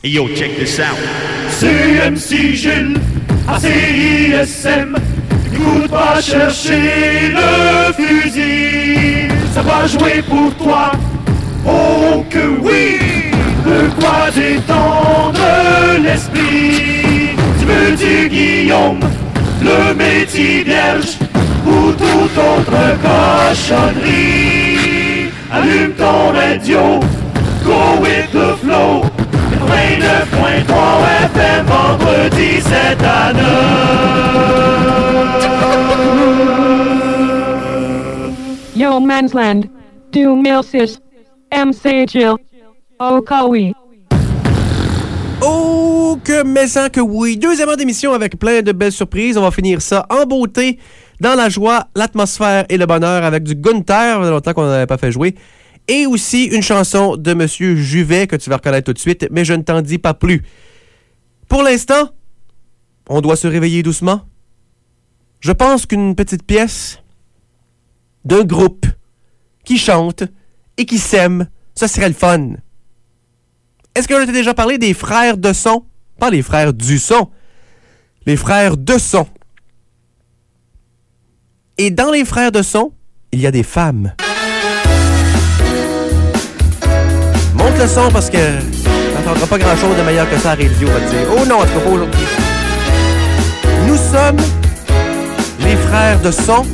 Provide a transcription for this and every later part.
Hey yo, check this out. CMC Gilles, à CISM, écoute pas chercher le fusil. Ça va jouer pour toi, oh que oui. De quoi détendre l'esprit. Tu veux du Guillaume, le métier vierge, ou toute autre cochonnerie. Allume ton radio, go with the flow. 29.3 FM, vendredi 7 à 9. Yo Mansland, du Milsis, MC Jill, Okawi. Oh, que méchant que oui! Deuxième heure d'émission avec plein de belles surprises. On va finir ça en beauté, dans la joie, l'atmosphère et le bonheur avec du Gunther. Il y a longtemps qu'on n'avait pas fait jouer. Et aussi une chanson de Monsieur Juvet que tu vas reconnaître tout de suite, mais je ne t'en dis pas plus. Pour l'instant, on doit se réveiller doucement. Je pense qu'une petite pièce d'un groupe qui chante et qui s'aime, ça serait le fun. Est-ce que je t'ai déjà parlé des frères de son? Pas les frères du son. Les frères de son. Et dans les frères de son, il y a des femmes. Monte le son parce que t'entendras pas grand-chose de meilleur que ça à radio, on va te dire. Oh non, en tout cas pas aujourd'hui. Nous sommes les frères de son.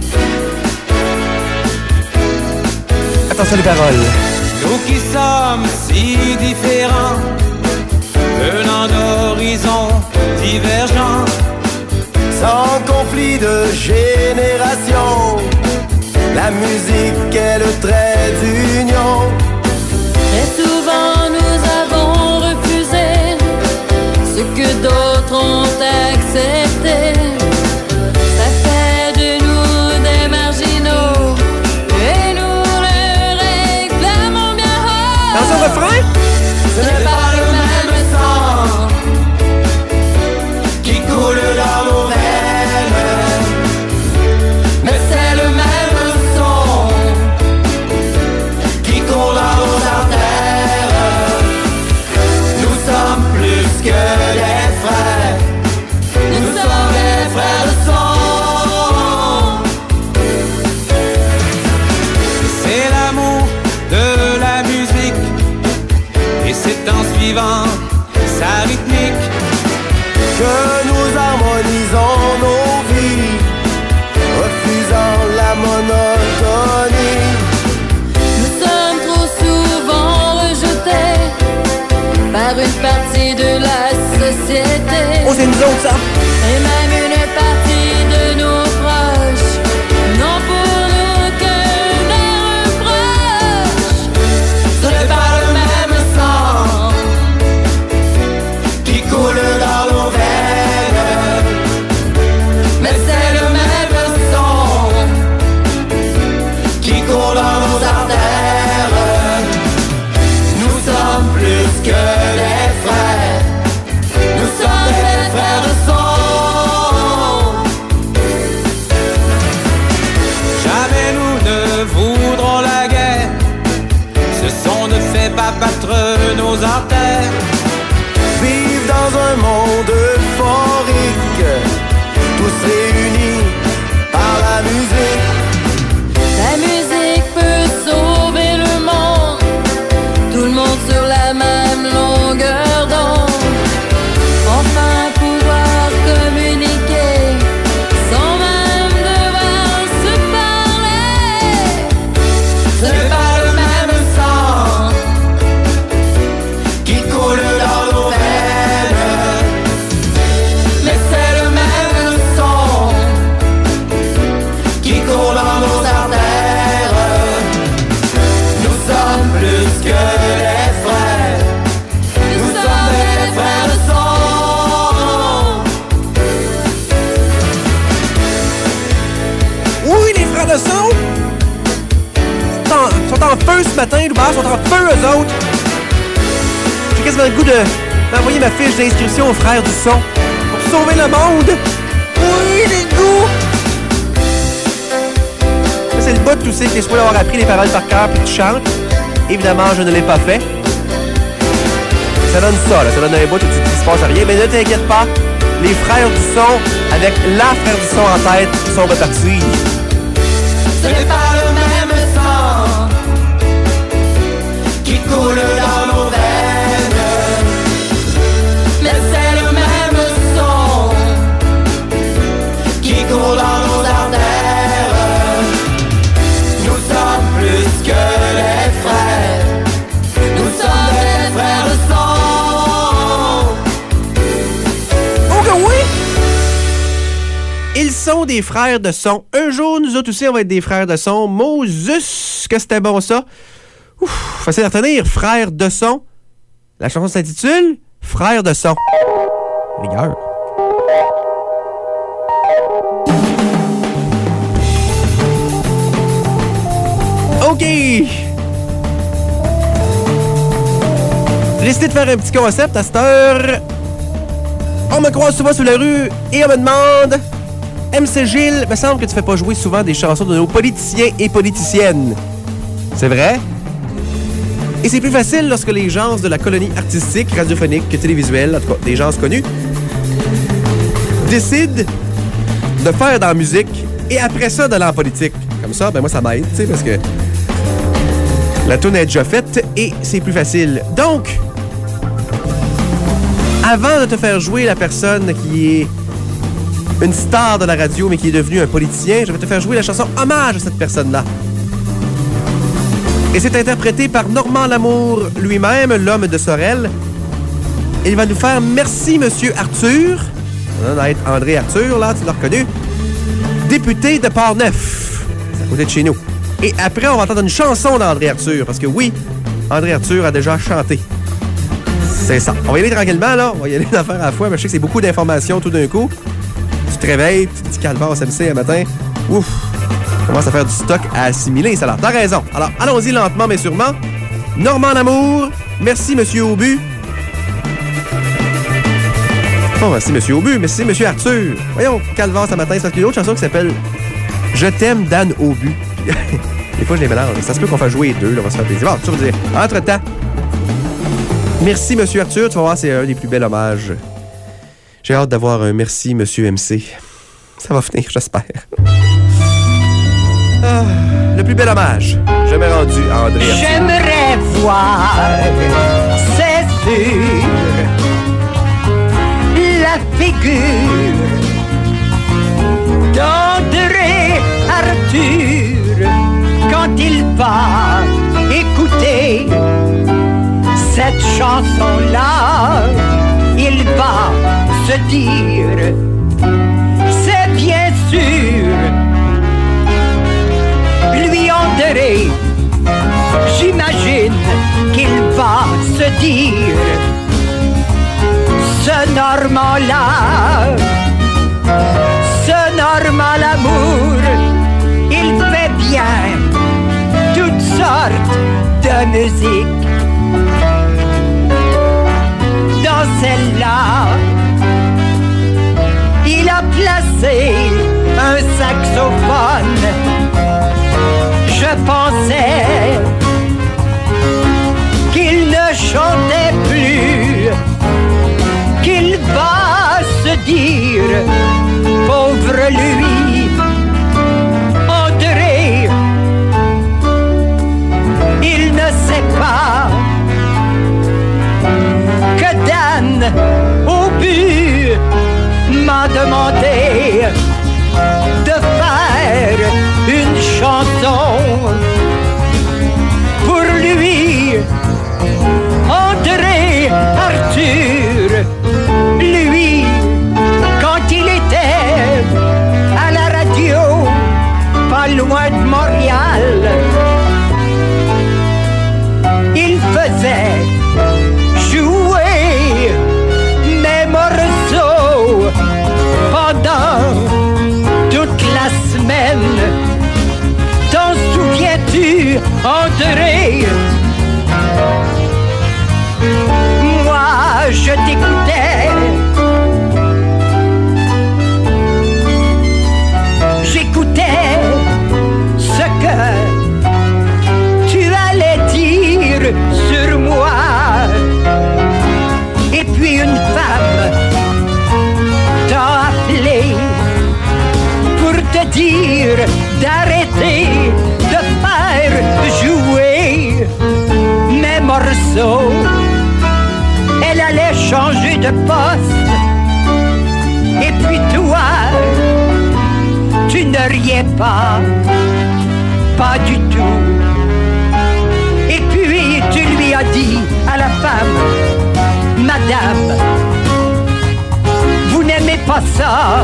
Attention les paroles. Nous qui sommes si différents, venant d'horizons divergents, sans conflit de génération, la musique est le trait d'union. Très souvent nous avons refusé ce que d'autres ont accepté. Ça fait de nous des marginaux et nous le réclamons bien haut. Dans un refrain? Ce n'est pas le même sang qui coule dans nos veines, mais c'est le même son qui coule dans nos artères. Nous sommes plus que des frères, nous sommes des frères de son. c'est l'amour de la musique, et c'est en suivant sa rythmique que nous harmonisons nos vies, refusant la monotonie. Nous sommes trop souvent rejetés par une partie de la société. Oh, c'est nous autres, ça! Et même une partie de nos proches n'ont pour nous que des reproches. Ce n'est pas le même sang qui coule dans nos veines, mais c'est le même son qui coule dans nos artères. Nous sommes plus que des frères, nous sommes des frères de son. Jamais nous ne voudrons la guerre, ce son ne fait pas battre nos artères. Vivre dans un monde euphorique, tous réunis par la musique. La musique peut sauver le monde, tout le monde sur la même longueur d'onde. Enfin pouvoir communiquer sans même devoir se parler. Ce n'est pas le même sang qui coule dans nos veines, mais c'est le même son qui coule dans nos artères. Nous sommes plus que des frères, nous sommes des frères de son. Oui, les frères de son! Sont en feu ce matin, Loubert, sont en feu eux autres! J'ai quasiment le goût d'envoyer ma fiche d'inscription aux frères du son pour sauver le monde! Oui, les goûts! Ça, c'est le bout où c'est que t'es supposé avoir appris les paroles par cœur puis tu chantes. Évidemment, je ne l'ai pas fait. Ça donne ça, là. Ça donne un bout, il se passe rien. Mais ne t'inquiète pas, les frères du son, avec la frère du son en tête, sont repartis. Ce n'est pas le même sang qui coule dans nos veines, mais c'est le même son qui coule dans nos artères. Nous sommes plus que les frères, nous sommes des frères de sang. Oh que oui! Ils sont des frères de son. Un jour, nous autres aussi, on va être des frères de son. Moses, que c'était bon ça. Ouf, facile à retenir. Frères de son. La chanson s'intitule Frères de son. Rigueur. OK. J'ai décidé de faire un petit concept à cette heure. On me croise souvent sur la rue et on me demande... MC Gilles, me semble que tu fais pas jouer souvent des chansons de nos politiciens et politiciennes. C'est vrai? Et c'est plus facile lorsque les gens de la colonie artistique, radiophonique, télévisuelle, en tout cas des gens connus, décident de faire dans la musique et après ça d'aller en politique. Comme ça, ben moi ça m'aide, tu sais, parce que la toune est déjà faite et c'est plus facile. Donc, avant de te faire jouer la personne qui est une star de la radio, mais qui est devenue un politicien, je vais te faire jouer la chanson hommage à cette personne-là. Et c'est interprété par Normand Lamour lui-même, l'homme de Sorel. Et il va nous faire Merci, Monsieur Arthur. On va être André Arthur, là, tu l'as reconnu. Député de Port-Neuf. C'est à côté de chez nous. Et après, on va entendre une chanson d'André Arthur, parce que oui, André Arthur a déjà chanté. C'est ça. On va y aller tranquillement, là. On va y aller une affaire à la fois, mais je sais que c'est beaucoup d'informations tout d'un coup. Tu te réveilles, tu te dis calvaire au SMC un matin. Ouf! Commence à faire du stock à assimiler, ça a l'air. T'as raison. Alors, allons-y lentement, mais sûrement. Normand Lamour, merci, Monsieur Aubu. Oh, merci, Monsieur Aubu, merci, Monsieur Arthur. Voyons, calvaire ce matin, c'est parce qu'il y a une autre chanson qui s'appelle Je t'aime, Dan Aubu. Des fois, je les mélange. Ça se peut qu'on fasse jouer les deux, là, on va se faire plaisir. Bon, tu vas dire. Entre-temps, merci, Monsieur Arthur. Tu vas voir, c'est un des plus bels hommages. J'ai hâte d'avoir un merci, Monsieur MC. Ça va finir, j'espère. Ah, le plus bel hommage jamais rendu à André Arthur. J'aimerais voir, c'est sûr, la figure d'André Arthur quand il va écouter cette chanson-là. Il va se dire, c'est bien sûr, lui André, j'imagine qu'il va se dire, ce Normand-là, ce Normand Lamour, il fait bien toutes sortes de musique. Dans celle-là, il a placé un saxophone. Je pensais qu'il ne chantait plus, qu'il va se dire, pauvre lui, André, il ne sait pas que Dan Aubu m'a demandé de faire une chanson pour lui, André Arthur. Lui, quand il était à la radio, pas loin de Montréal, il faisait jouer mes morceaux pendant toute la semaine. T'en souviens changé de poste. Et puis toi, tu ne riais pas du tout. Et puis tu lui as dit à la femme, Madame, vous n'aimez pas ça.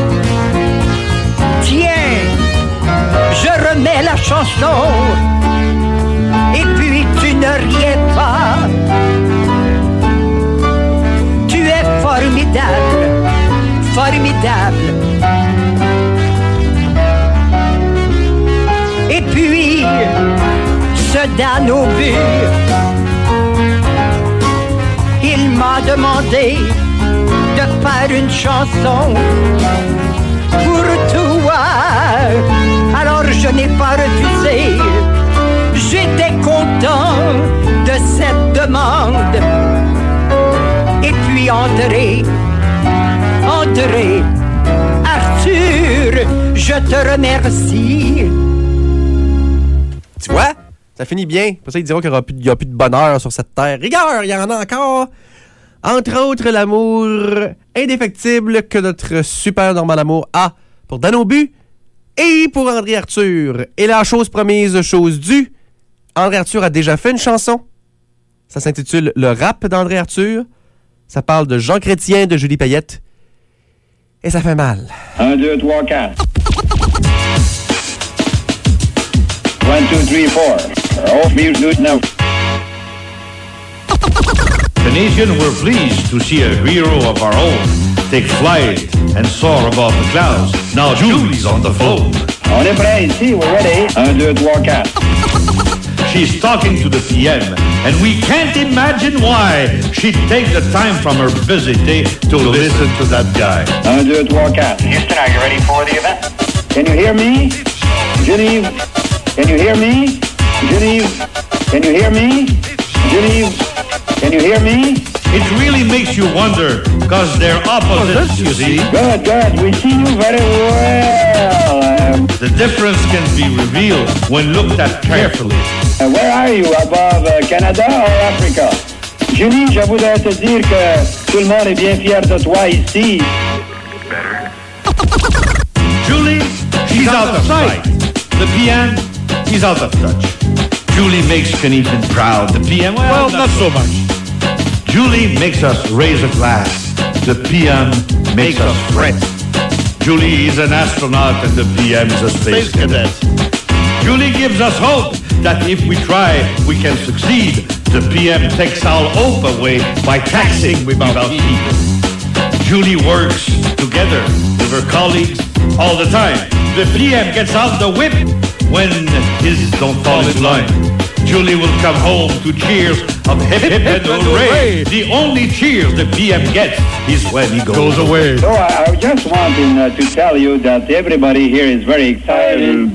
Tiens, je remets la chanson. Et puis tu ne riais pas. Tu es formidable, formidable. Et puis, ce Dan au but, il m'a demandé de faire une chanson pour toi. Alors je n'ai pas refusé. J'étais content de cette demande. Et puis André, Arthur, je te remercie. Tu vois? Ça finit bien. Pour ça, ils diront qu'il n'y a plus de bonheur sur cette terre. Rigueur, il y en a encore. Entre autres, l'amour indéfectible que notre super normal amour a pour Dan Aubu et pour André Arthur. Et la chose promise, chose due, André Arthur a déjà fait une chanson. Ça s'intitule Le rap d'André Arthur. Ça parle de Jean Chrétien, de Julie Payette. Et ça fait mal. 1, 2, 3, 4. 1, 2, 3, 4. All music now. The nation were pleased to see a hero of our own take flight and soar above the clouds. Now Julie's on the phone. On est prêt ici, we're ready. 1, 2, 3, 4. She's talking to the PM, and we can't imagine why she'd take the time from her busy day to listen to that guy. 1, 2, 3, 4. Houston, are you ready for the event? Can you hear me? Genevieve? Can you hear me? Genevieve? Can you hear me? Genevieve? Can you hear me? It really makes you wonder, because they're opposites, you see. Good, good. We see you very well. The difference can be revealed when looked at carefully. Where are you? Above Canada or Africa? Julie, je voudrais te dire que tout le monde est bien fier de toi ici. Julie, she's out of sight. The PM, he's out of touch. Julie makes Kniefin proud. The PM, well, not so much. Julie makes us raise a glass. The PM makes us fret. Julie is an astronaut and the PM is a space cadet. Julie gives us hope that if we try, we can succeed. The PM takes our hope away by taxing without heat. Julie works together with her colleagues all the time. The PM gets out the whip when his don't fall in line. Julie will come home to cheers of hip hip and hooray. The only cheers the PM gets is when he goes away. So I just wanted to tell you that everybody here is very excited.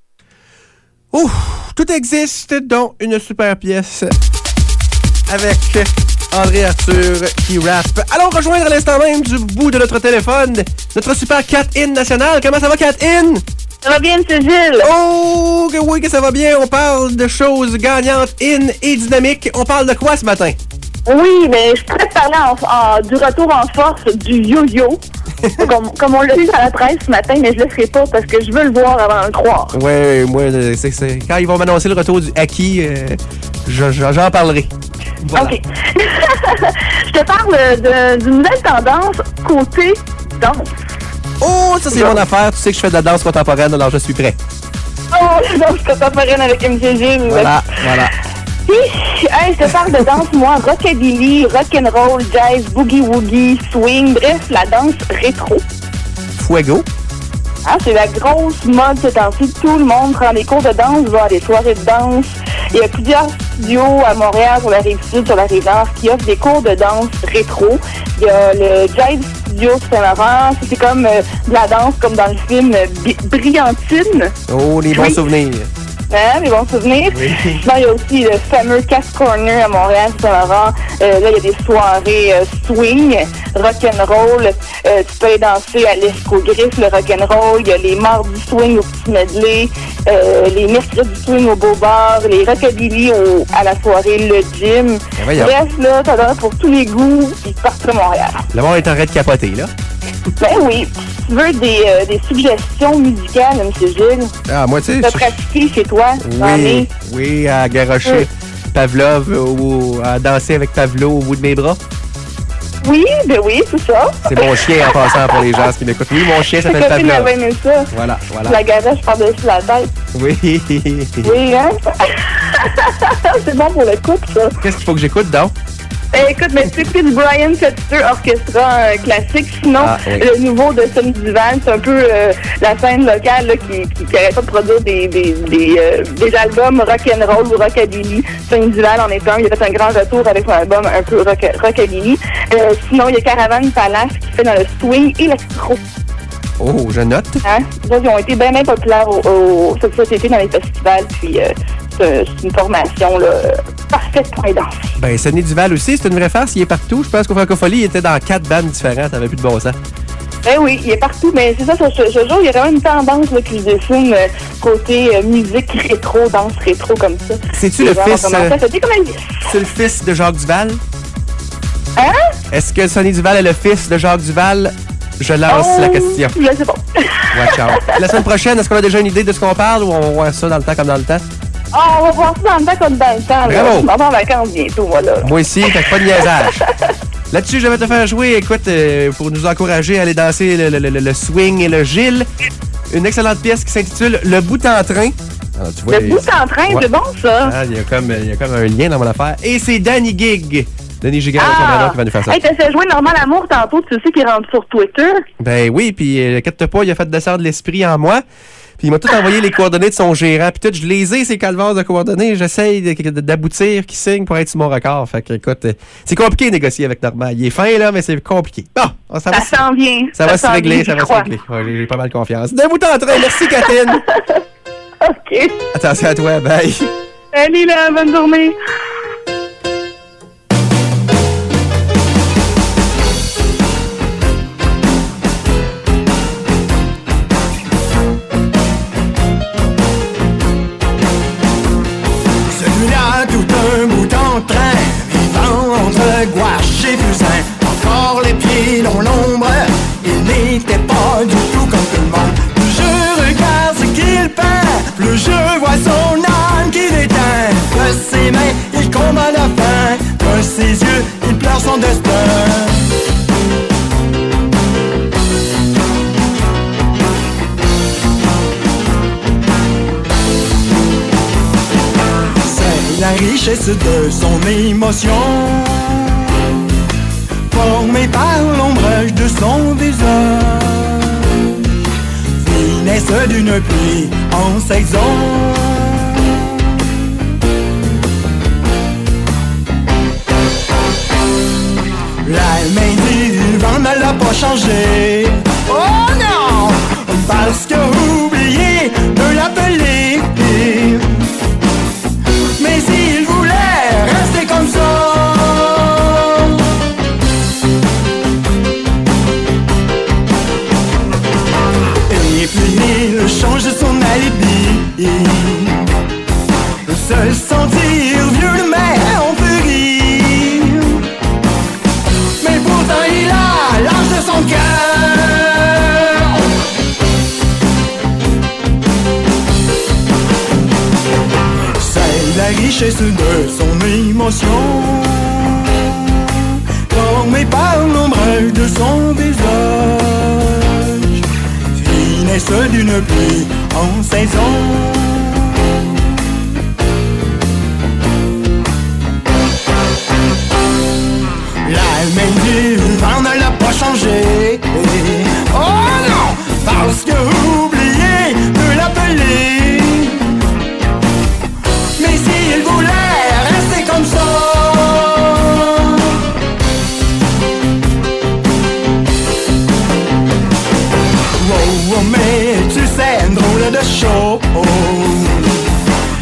Ouf, tout existe, dont une super pièce avec André Arthur qui rappe. Allons rejoindre à l'instant même du bout de notre téléphone notre super Cat-In national. Comment ça va, Cat-In? Ça va bien, c'est Gilles. Oh, que oui, que ça va bien. On parle de choses gagnantes, in et dynamiques. On parle de quoi ce matin? Oui, mais je pourrais te parler du retour en force du yo-yo. comme on l'a vu à la presse ce matin, mais je le ferai pas parce que je veux le voir avant de le croire. Oui, moi, c'est quand ils vont m'annoncer le retour du Haki, j'en parlerai. Voilà. OK. Je te parle d'une nouvelle tendance côté danse. Oh, ça c'est mon affaire. Tu sais que je fais de la danse contemporaine, alors je suis prêt. Oh, la danse contemporaine avec M. Gilles. Voilà. Puis, je te parle de danse, moi, rockabilly, rock'n'roll, jazz, boogie-woogie, swing, bref, la danse rétro. Fuego. Hein, c'est la grosse mode ce temps-ci. Tout le monde prend des cours de danse, va à des soirées de danse. Il y a plusieurs studios à Montréal, sur la Rive-Sud, sur la Rive-Nord, qui offrent des cours de danse rétro. Il y a le Jazz Studio Saint-Laurent. C'est comme de la danse comme dans le film Brillantine. Oh, les bons souvenirs. Hein, mes bons souvenirs. Oui. Sinon, il y a aussi le fameux Casse Corner à Montréal, Saint-Laurent. Là, il y a des soirées swing, rock'n'roll. Tu peux aller danser à l'escogriffe, le rock'n'roll. Il y a les mardis swing au petit medley, les mercredis swing au beau bar, les rockabilly à la soirée Le Gym. Bref, là, t'as l'air pour tous les goûts, ils partent à Montréal. Le monde est en train de capoter, là. Ben oui. Si tu veux des suggestions musicales, M. Gilles, Ah, moi, tu sais. t'as pratiqué chez toi, Oui, à garocher Pavlov ou à danser avec Pavlo au bout de mes bras. Oui, ben oui, c'est ça. C'est mon chien en passant pour les gens qui m'écoutent. Oui, mon chien s'appelle Pavlov. Pavlov. Aimé ça. Voilà. La garage par-dessus la tête. Oui. Oui, hein? C'est bon pour le couple, ça. Qu'est-ce qu'il faut que j'écoute, donc? Écoute, mais tu écoutes du Brian Setzer Orchestra classique. Sinon, le nouveau de Sonny Duval, c'est un peu la scène locale là, qui arrête pas de produire des albums rock'n'roll ou rockabilly. Sonny Duval en est un. Il a fait un grand retour avec son album un peu rockabilly. Sinon, il y a Caravane Palace qui fait dans le swing électro. Oh, je note. Hein? Ils ont été bien populaires cet été dans les festivals. Puis, c'est une formation là, parfaite pour les danser. Ben, Sonny Duval aussi, c'est une vraie farce. Il est partout. Je pense qu'au Francophonie, il était dans 4 bandes différentes. Ça n'avait plus de bon sens. Ben oui, il est partout. Mais c'est ça, ce jour, il y a vraiment une tendance là, qui se dessine côté musique rétro, danse rétro comme ça. C'est-tu le fils... C'est le fils de Jacques Duval? Hein? Est-ce que Sonny Duval est le fils de Jacques Duval? Je lance la question. Je sais pas. Watch out. La semaine prochaine, est-ce qu'on a déjà une idée de ce qu'on parle ou on va voir ça dans le temps comme dans le temps? Ah, on va voir ça dans le temps comme dans le temps. Bravo. Je m'en vais en vacances bientôt, voilà. Moi aussi, fait que pas de niaisage. Là-dessus, je vais te faire jouer, écoute, pour nous encourager à aller danser le swing et le Gilles, une excellente pièce qui s'intitule Le bout en train. Alors, tu vois, le bout en train, c'est bon ça. Ah, il y a comme un lien dans mon affaire. Et c'est Danny Gig. Danny Gigard qui va nous faire ça. Hey, t'as fait jouer Normand Lamour tantôt, tu sais qu'il rentre sur Twitter. Ben oui, puis inquiète pas, il a fait descendre l'esprit en moi. Puis il m'a tout envoyé les coordonnées de son gérant. Puis tout, je les ai, ces calvaires de coordonnées. J'essaye d'aboutir, qu'il signe pour être sur mon record. Fait que, écoute, c'est compliqué de négocier avec Normand. Il est fin, là, mais c'est compliqué. Bon, ça s'en vient. Ça va se régler, ça va se régler. Ouais, j'ai pas mal confiance. D'un bout en train. Merci, Catherine. OK. Attention à toi, bye. Salut, là, bonne journée. Gouache et fusain, encore les pieds dans l'ombre. Il n'était pas du tout comme tout le monde. Plus je regarde ce qu'il peint, plus je vois son âme qui l'éteint. De ses mains, il combat la faim. De ses yeux, il pleure son destin. C'est la richesse de son émotion, formé par l'ombrage de son visage, finesse d'une pluie en saison. La main du vent ne l'a pas changé. Oh non! Parce que oublié de l'appeler. Mais s'il voulait rester comme ça, il change son alibi, se sentir vieux de mer en furie. Mais pourtant il a l'âge de son cœur. C'est la richesse de son émotion, formée par l'ombrage de son visage, finesse d'une pluie en saison. La main du vent ne l'a pas changé. Oh non, parce que oublié de l'appeler. Mais s'il voulait rester comme ça, mais tu sais, un drôle de show.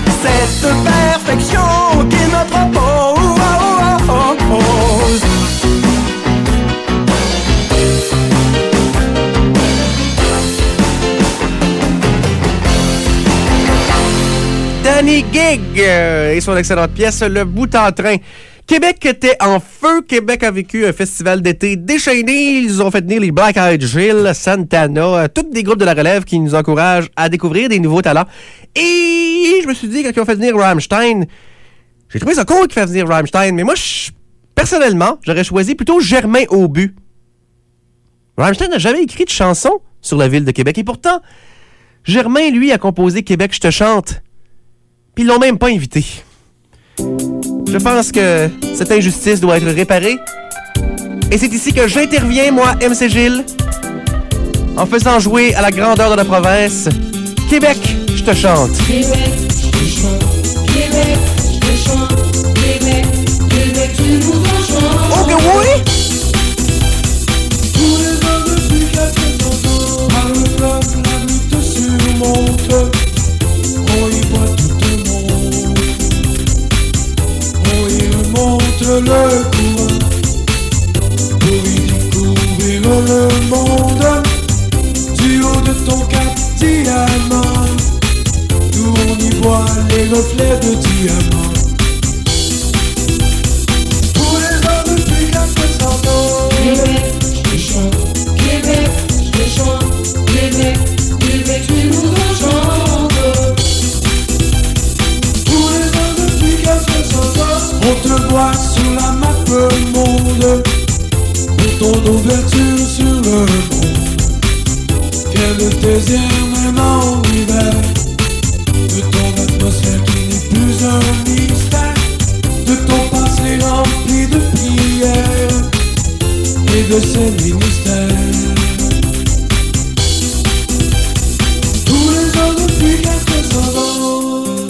Benny Gig et son excellente pièce Le Bout en train. Québec était en feu. Québec a vécu un festival d'été déchaîné. Ils ont fait venir les Black Eyed Gill, Santana, tous des groupes de la relève qui nous encouragent à découvrir des nouveaux talents. Et je me suis dit, quand ils ont fait venir Rammstein, j'ai trouvé ça cool qu'ils fassent venir Rammstein, mais moi, personnellement, j'aurais choisi plutôt Germain Aubu. Rammstein n'a jamais écrit de chanson sur la ville de Québec. Et pourtant, Germain, lui, a composé Québec, je te chante. Puis ils l'ont même pas invité. Je pense que cette injustice doit être réparée. Et c'est ici que j'interviens, moi, MC Gilles, en faisant jouer à la grandeur de la province Québec, je te chante. Québec, je te chante. Québec, je te chante. Québec, Québec, tu nous enchantes. Oh que oui! Tous les ans depuis 400 ans, par le fleuve, la lutte surmonte. On y voit tout le monde. On y remonte le courant pour y découvrir le monde. Du haut de ton cap diamant, d'où on y voit les reflets de diamant. Tous les ans depuis 400 ans. Québec, je te chante. Québec, je te chante. Québec, Québec, tu nous enchantes. Tous les ans depuis 400 ans, on te voit sur la map monde, pour ton ouverture sur le monde. Fier de tes airs même en hiver, de ton atmosphère qui n'est plus un mystère, de ton passé rempli de prières et de ses ministères. Tous les ans depuis 400 ans.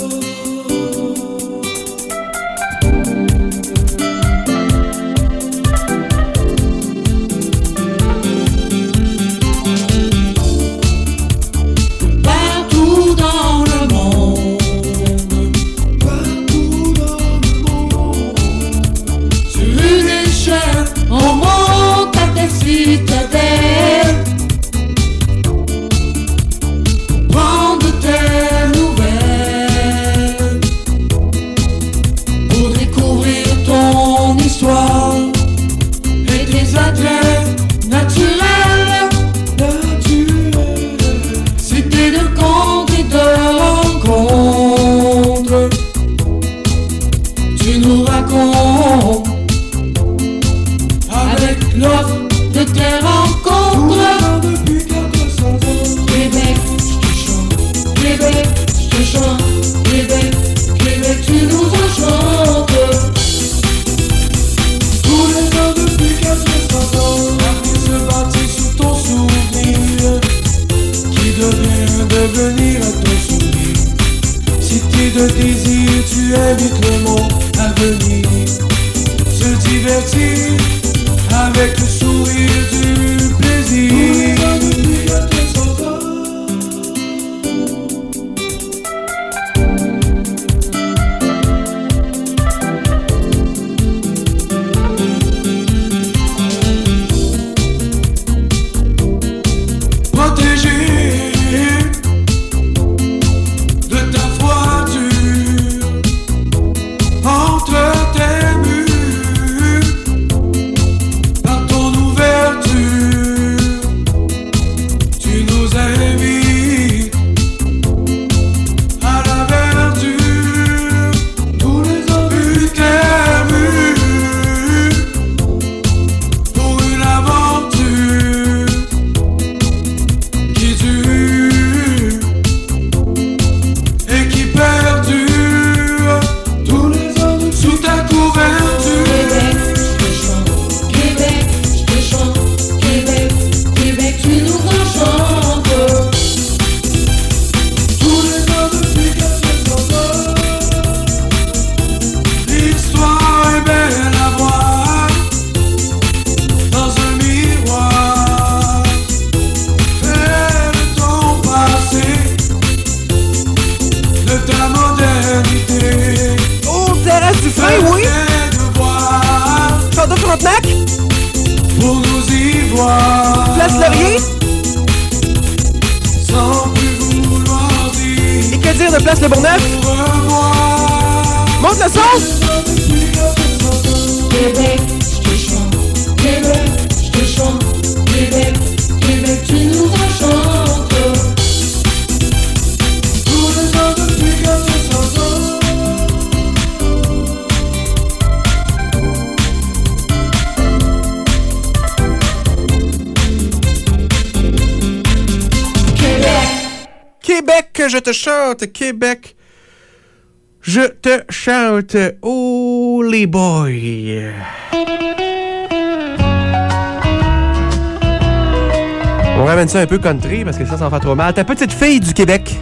On monte à tes citadelles, prendre tes nouvelles, pour découvrir ton histoire et tes attraits naturels. Cité de contes et de rencontres, tu nous racontes avec l'offre de tes rencontres. Depuis 400 ans. Québec, je te chante. Québec, je te chante. Québec, Québec, tu nous enchantes. Tous les ans depuis 400 ans, la vie se bâtit sous ton souvenir, qui devient devenir à ton souvenir. Cité de désir, tu invites le monde à venir se divertir avec le sourire du plaisir. Depuis 400 ans. Protégé de ta froidure, entre tes murs, par ton ouverture, tu nous invites à la verdure. Tous les ans une terre mûre pour une aventure qui dure et qui perdure. Tous les ans sous ta couverture. Québec, je te chante. Québec, je te chante. Québec, Québec, tu nous enchantes. Tous les ans depuis 400 ans. L'histoire est belle à voir dans un miroir. Fais de ton passé, de ta modernité. Oh, Thérèse Dufresne, oui! De voir Chantal Frontenac, pour nous y voir. Place Laurier, Sans plus vouloir dire. et que Désir de Place Le Bourgneuf. Monte le son! Québec, je te chante. Québec, je te chante. Québec, Québec, tu nous enchantes. Tous les ans depuis 400 ans. Québec, je te chante. Québec, je te chante. Oh, les boys. On ramène ça un peu country parce que ça fait trop mal. Ta petite fille du Québec.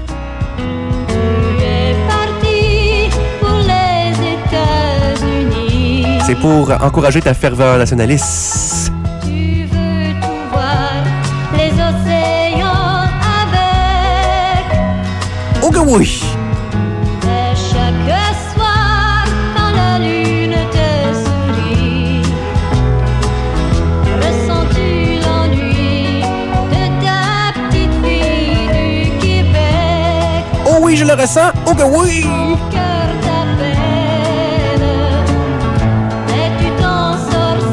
C'est pour encourager ta ferveur nationaliste. Tu veux tout voir, les océans avec. Oh que oui! Et chaque soir, quand la lune te sourit, ressens-tu l'ennui de ta petite fille du Québec? Oh oui, je le ressens! Oh que oui! Ton cœur t'appelle, et tu t'ensorcelles,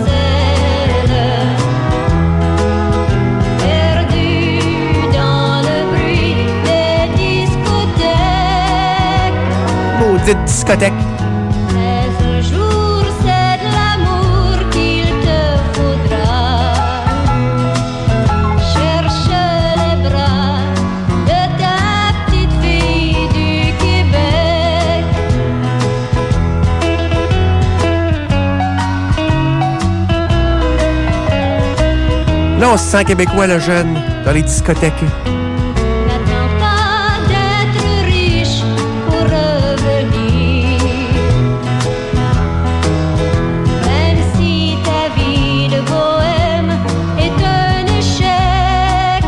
perdu dans le bruit des discothèques. Maudite discothèque. Mais un jour, c'est de l'amour qu'il te faudra. Cherche les bras de ta petite fille du Québec. Là, on se sent québécois, le jeune, dans les discothèques. N'attends pas d'être riche pour revenir. Même si ta vie de bohème est un échec,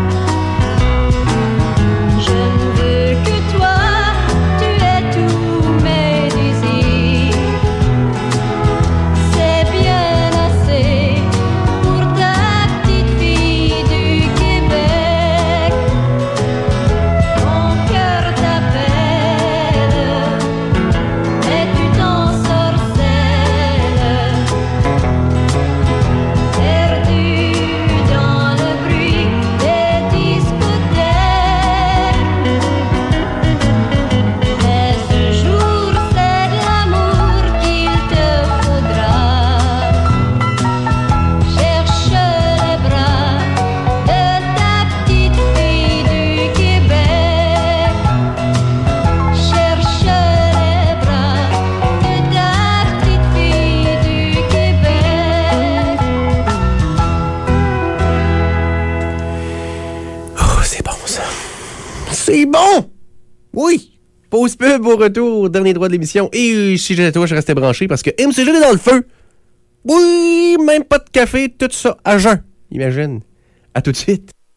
je ne veux que toi, tu es tous mes désirs. C'est bien assez pour ta petite fille du Québec. Ton cœur t'appelle, et tu t'ensorcelles, perdu dans le bruit des discothèques. Mais ce jour, c'est de l'amour qu'il te faudra. Cherche les bras de ta petite fille du Québec. Cherche les bras de ta petite fille du Québec. Oh, c'est bon, ça. C'est bon! Oui! Pause pub au retour, dernier droit de l'émission. Et si j'étais toi, je restais branché parce que MCG est dans le feu. Oui, même pas de café, tout ça à jeun. Imagine. À tout de suite.